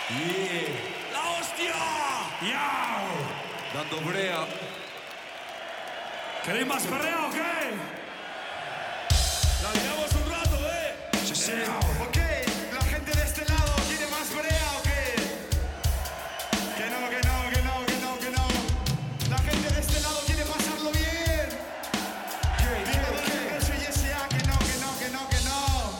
Yeah. ¡La hostia! ¡Yao! Dando brea. ¿Queréis más perrea o qué? La liamos un rato, Sí, sí. Ok, la gente de este lado quiere más brea o qué? Que no, que no, que no, que no, que no. La gente de este lado quiere pasarlo bien. Dímelo, soy S.A. Que no, que no, que no, que no.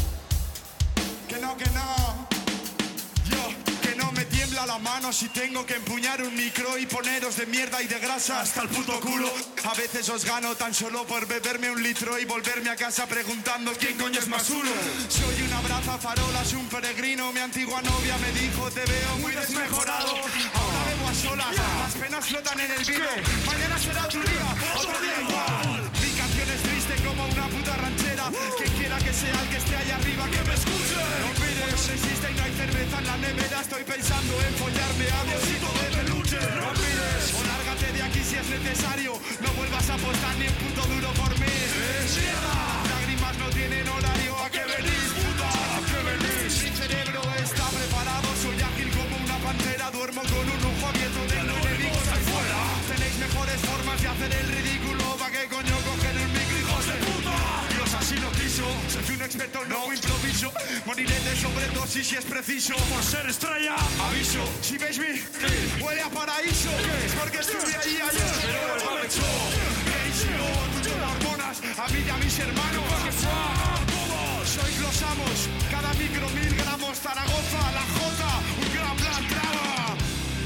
Que no, que no. Yo, que no me tiembla la mano si tengo que empuñar un micro y poneros de mierda y de grasa hasta el puto culo. A veces os gano tan solo por beberme un litro y volverme a casa preguntando quién coño es más uno. Soy una braza farolas, un peregrino. Mi antigua novia me dijo te veo muy desmejorado. Ahora bebo a solas, las penas flotan en el vino. Mañana será otro día igual. Mi canción es triste como una puta ranchera. Quien quiera que sea el que esté allá arriba que me escuche. No mires, existe y no hay cerveza en la nevera. Estoy pensando en follarme a mi osito de peluche. No mires, o lárgate de aquí si es necesario. No vuelvas a apostar ni un puto duro por mí. ¡Mierda! Lágrimas no tienen horario. ¿A qué venís, puta? ¿A qué venís? Mi cerebro está preparado. Soy ágil como una pantera. Duermo con un ojo abierto. Tengo enemigos ahí fuera. Tenéis mejores formas de hacer el ridículo. ¿Pa' qué coño coger un micro, hijos de puta? Dios así lo quiso. Soy un experto, no improviso. Moriré de sobredosis si es preciso. por ser estrella. Aviso, si veis mi huele a paraíso. Es porque estuve allí ayer. Pero aprovecho. Tuyo de hormonas, a mí y a mis hermanos. Sois los amos. Cada micro 1000 gramos. Zaragoza, la Jota, un gran plan traba.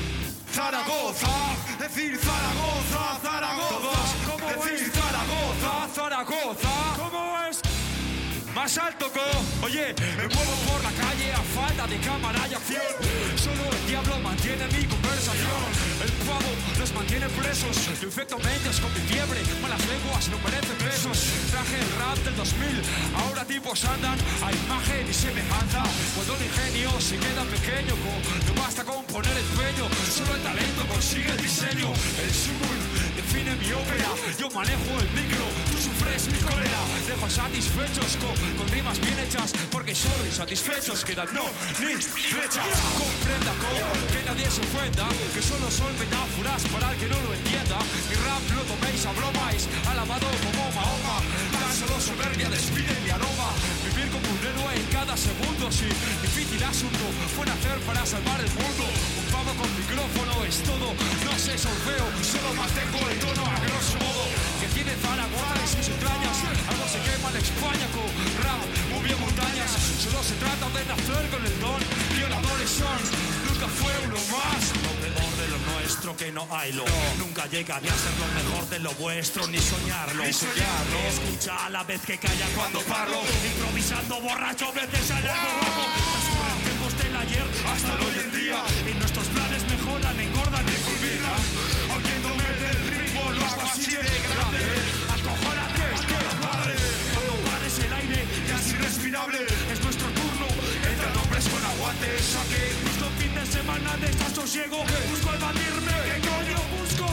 Zaragoza, decir Zaragoza, Zaragoza. ¿Cómo Decir es? Zaragoza. Zaragoza. ¿Cómo es? Más alto, oye, me muevo por la calle a falta de cámara y acción. Solo el diablo mantiene mi conversación. El pavo los mantiene presos. Yo infecto mentes con mi fiebre. Malas lenguas no merecen besos. Traje el rap del 2000. Ahora tipos andan a imagen y semejanza. Cuando el ingenio se queda pequeño, no basta con poner empeño. Solo el talento consigue el diseño. El sumul define mi ópera. Yo manejo el micro, tú sufres mi cólera. Dejo satisfechos con rimas bien hechas, porque solo insatisfechos quedan no ni flechas. Comprenda que nadie se ofenda, que solo son metáforas para el que no lo entienda. Mi rap lo toméis a bromáis, alabado como Mahoma. Tan solo soberbia despide mi aroma. Vivir como un héroe en cada segundo, sí, difícil asunto fue nacer para salvar el mundo. Un pavo con micrófono es todo, no sé solfeo, solo mantengo el tono a grosso modo. Que tiene Zaragoza en sus entrañas, algo se quema en España con rap, movió montañas. Solo se trata de nacer con el don, violadores son, nunca fue uno más. Lo peor de lo nuestro que no hay lo. Nunca llegaré a ser lo mejor de lo vuestro, ni soñarlo. Ni soñarlo. Escucha a la vez que calla cuando parlo. Improvisando borracho, veces al borracho. Transcurremos del ayer hasta el hoy en día. Y nuestros planes mejoran, engordan y culminan. Oyéndome del ritmo, lo hago así de grande. Acojónate, madre. Cuando pares el aire, ya es irrespirable. Es nuestro turno, entre hombres con aguantes. Saque justo fin de semana de desasosiego. Busco evadirme, ¿qué coño busco?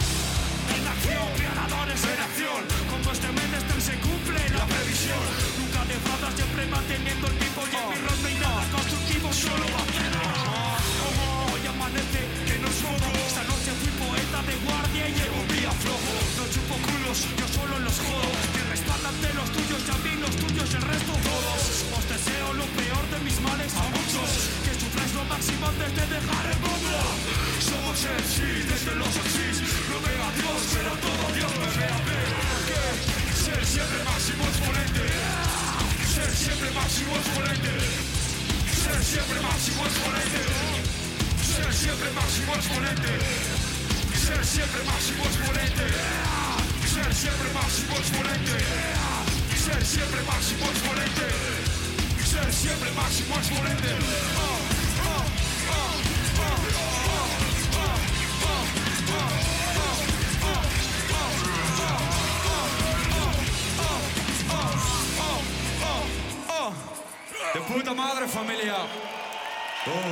En acción, ganadores en acción. Como este menester se cumple la previsión. Nunca defraudas, siempre manteniendo el tipo. Y en mi ronda y nada constructivo, solo vaquero. Como hoy amanece, que no es foco. Esta noche fui poeta de guardia y llevo un día flojo. No chupo culos, yo solo los jodo. Que respaldan de los tuyos y a mí los tuyos, el resto todos. Os deseo lo peor de mis males a muchos. Que sufráis lo máximo antes de dejar el mundo. Somos MCs desde los MCs. No veo a Dios, pero todo Dios me ve a ver. Que ser siempre máximo exponente. Ser siempre máximo exponente. Ser siempre máximo exponente. Ser siempre máximo exponente. Ser siempre máximo exponente. Ser siempre máximo exponente. Ser siempre máximo exponente. Ser siempre máximo exponente. De puta madre, familia.